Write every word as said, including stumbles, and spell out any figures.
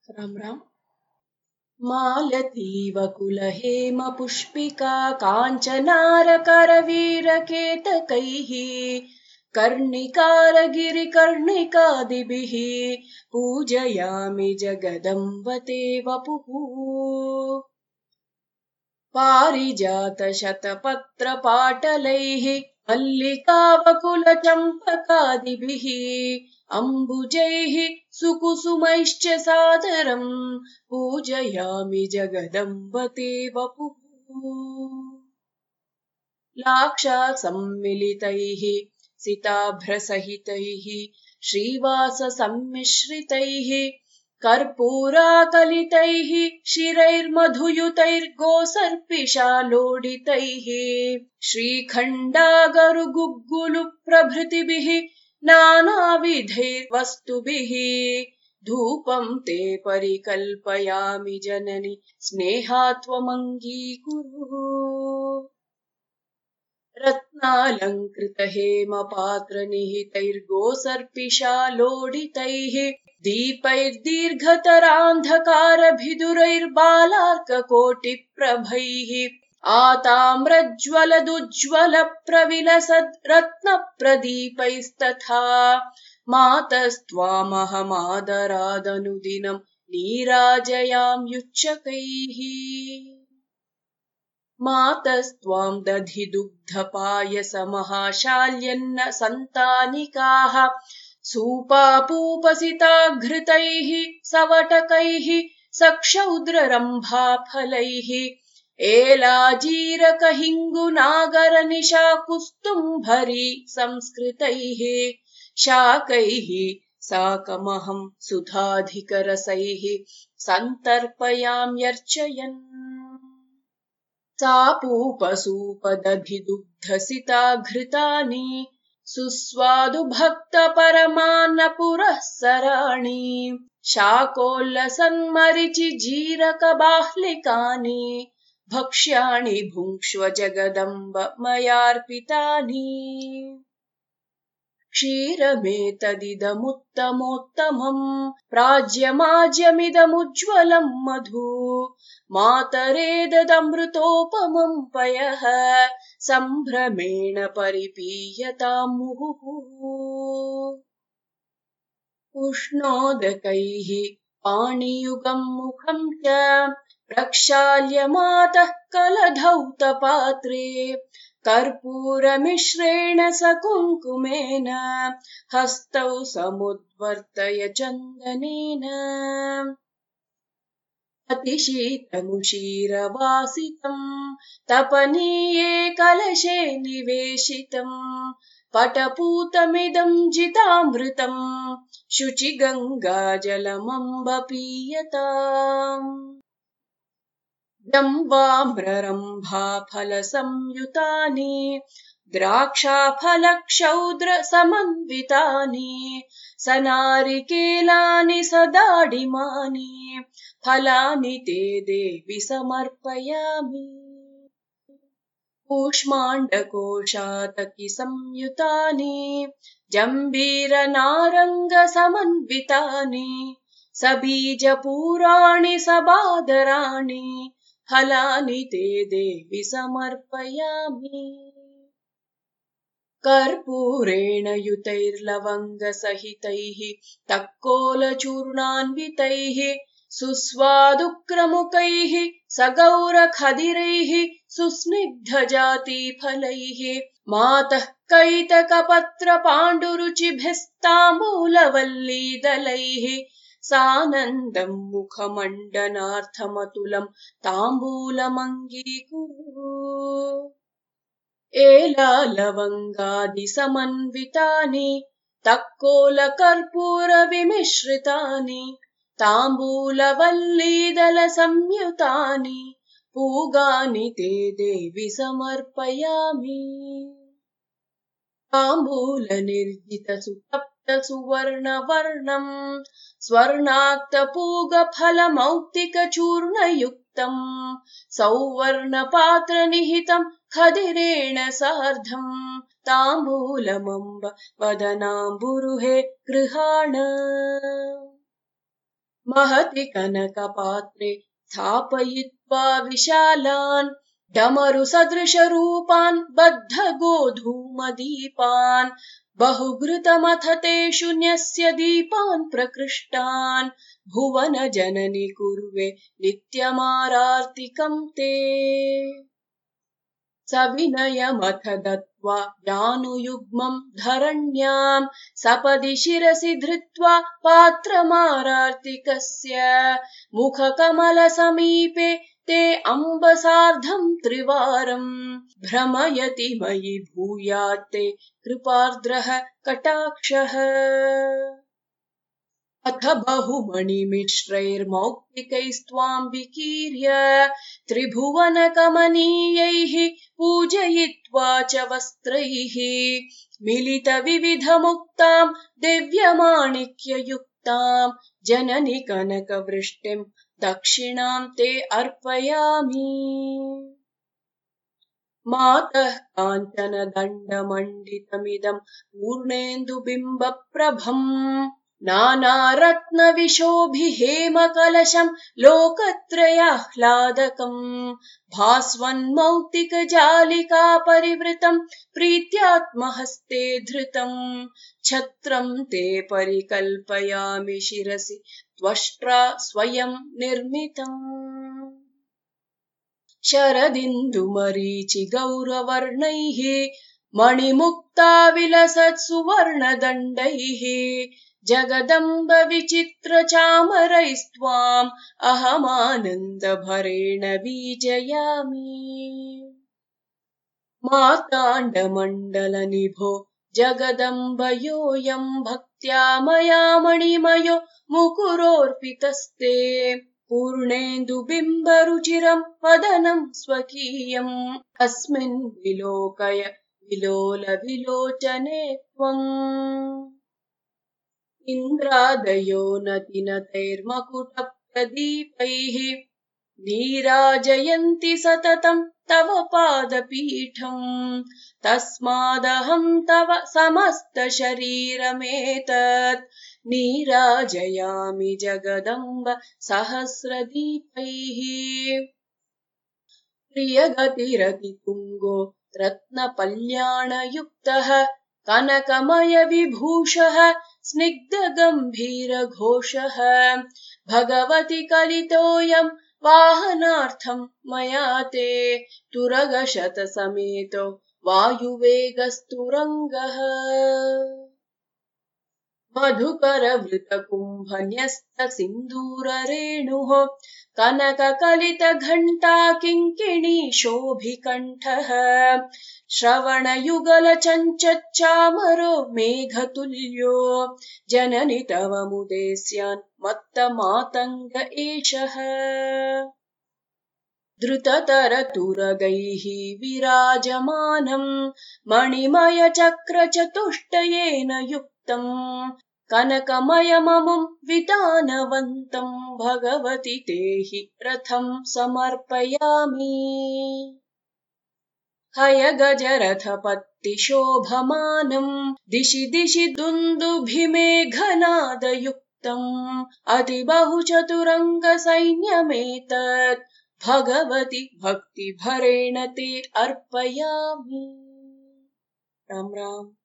राम राम। मालतीव कुलहेम पुष्पिका काञ्चनारकरवीरकेतकैः कर्णिकारगिरिकर्णिकादिभिः पूजयामि जगदम्ब ते वपुः। पारिजातशतपत्रपाटलैः मल्लिकावकुलचम्पकादिभिः अम्बुजैः सुकुसुमैश्च सादरम् पूजयामि जगदम्ब ते वपुः। लाक्षासम्मिलितैः सिताभ्रसहितैः श्रीवाससम्मिश्रितैः कर्पूराकलितैः शिरैर्मधुयुतैर्गोसर्पिशालोडितैः श्रीखण्डागरुगुग्गुलुप्रभृतिभिः नानाविधैर्वस्तुभिः धूपं ते परिकल्पयामि जननि स्नेहात्वमङ्गीकुरु। रत्नालङ्कृतहेमपात्रनिहितैर्गोसर्पिशालोडितैः दीपैर्दीर्घतरान्धकारभिदुरैर्बालार्ककोटिप्रभैः आताम्रज्वलदुज्ज्वलप्रविलसद् रत्नप्रदीपैस्तथा मातस्त्वामहमादरादनुदिनं नीराजयाम्युच्चकैः। मातस्त्वां दधिदुग्धपायसमहाशाल्यन्न सन्तानिकाः सूपापूपसिताघृतैः सवटकैः सक्षौद्ररम्भाफलैः एलाजीरकहिङ्गुनागरनिशाकुस्तुम्भरी संस्कृतैः शाकैः साकमहं सुधाधिकरसैः सन्तर्पयाम्यर्चयन्। सापूपसूपदधिदुग्धसिताघृतानि सुस्वादुभक्तपरमान्नपुरःसराणि शाकोल्लसन्मरिचिजीरकबाह्लिकानि भक्ष्याणि भुङ्क्ष्व जगदम्ब मयार्पितानि। क्षीरमेतदिदमुत्तमोत्तमम् प्राज्यमाज्यमिदमुज्ज्वलम् मधु मातरेदमृतोपमं पयः सम्भ्रमेण परिपीयताम् मुहुः। उष्णोदकैः पाणियुगं मुखं च प्रक्षाल्य मातः कलधौतपात्रे कर्पूरमिश्रेण सकुङ्कुमेन हस्तौ समुद्वर्तय चन्दनेन। अतिशीतमुशीरवासितं तपनीये कलशे निवेशितं पटपूतमिदं जितामृतं शुचिगङ्गाजलमम्ब पीयताम्। जम्बाम्ररम्भाफलसंयुतानि द्राक्षाफलक्षौद्रसमन्वितानि सनारिकेलानि सदाडिमानि फलानि ते देवि समर्पयामि। कूष्माण्डकोशातकी संयुतानि जम्बीरनारङ्गसमन्वितानि सबीजपूराणि सबादराणि फलानि ते देवि समर्पयामि। कर्पूरेण युतैर्लवङ्गसहितैः तक्कोलचूर्णान्वितैः सुस्वादुक्रमुकैः सगौरखदिरैः सुस्निग्धजातिफलैः मातः कैतकपत्रपाण्डुरुचिभिस्ताम्बूलवल्लीदलैः सानन्दं मुखमण्डनार्थमतुलं ताम्बूलमङ्गीकुरु। एलालवङ्गादिसमन्वितानि तक्कोलकर्पूरविमिश्रितानि ताम्बूलवल्लीदलसंयुतानि पूगानि ते देवि समर्पयामि। ताम्बूलनिर्जितसुतप्तसुवर्णवर्णं स्वर्णाक्तपूगफलमौक्तिकचूर्णयुक्तं सौवर्णपात्रनिहितं खदिरेण सार्धं ताम्बूलमम्ब वदनाम्बुरुहे गृहाण। महति कनकपात्रे स्थापयित्वा विशालान् डमरुसदृशरूपान् बद्धगोधूमदीपान् बहुघृतमथ तेषु न्यस्य दीपान् प्रकृष्टान् भुवनजननि कुर्वे नित्यमारार्तिकम् ते सविनयमथ दत्त्वा जानुयुग्मम् धरण्याम् सपदि शिरसि धृत्वा पात्रमारार्तिकस्य मुखकमलसमीपे ते अम्ब सार्धम् त्रिवारम् भ्रमयति मयि भूयात्ते कृपार्द्रः कटाक्षः अथ बहुमणिमिश्रैर्मौक्तिकैस्त्वाम् विकीर्य त्रिभुवनकमनीयैः पूजयित्वा च वस्त्रैः मिलितविविधमुक्ताम् दिव्यमाणिक्ययुक्ताम् जननि कनकवृष्टिम् दक्षिणाम् ते अर्पयामि मातः काञ्चनदण्डमण्डितमिदम् पूर्णेन्दुबिम्बप्रभम् नानारत्नविशोभिहेमकलशम् लोकत्रयाह्लादकम् भास्वन्मौक्तिकजालिका परिवृतम् प्रीत्यात्महस्ते धृतम् छत्रम् ते परिकल्पयामि शिरसि त्वष्ट्रा स्वयं निर्मितम् शरदिन्दुमरीचि गौरवर्णैः मणिमुक्ता विलसत् सुवर्णदण्डैः जगदम्ब विचित्र चामरैस्त्वाम् अहमानन्दभरेण वीजयामि मार्ताण्डमण्डलनिभो जगदम्बयोऽयम् भक्त्या मया मणिमयो मुकुरोऽर्पितस्ते पूर्णेन्दुबिम्बरुचिरम् वदनम् स्वकीयम् अस्मिन् विलोकय विलोल विलोचने त्वम् इन्द्रादयो नतिनतैर्मकुटप्रदीपैः नीराजयन्ति सततम् तव पादपीठम् तस्मादहम् तव समस्तशरीरमेतत् नीराजयामि जगदम्ब सहस्रदीपैः प्रियगतिरतितुङ्गो रत्नकल्याणयुक्तः कनकमय विभूषः स्निग्धगम्भीरघोषः भगवति कलितोऽयम् वाहनार्थम् मया ते तुरगशतसमेतो वायुवेगस्तुरङ्गः मधुकरवृतकुम्भन्यस्तसिन्दूररेणुः कनककलितघण्टा किङ्किणी शोभिकण्ठः श्रवणयुगलचञ्चच्चामरो मेघतुल्यो जननि तव मुदेस्यान् मत्तमातङ्ग एषः द्रुततरतुरगैः विराजमानम् मणिमयचक्रचतुष्टयेन युक्तम् कनकमयममुम् वितानवन्तम् भगवति ते हि रथम् समर्पयामि हयगजरथपत्तिशोभमानम् दिशि दिशि दुन्दुभिमेघनादयुक्तम् अतिबहुचतुरङ्गसैन्यमेतत् भगवति भक्तिभरेण ते अर्पयामि। राम राम।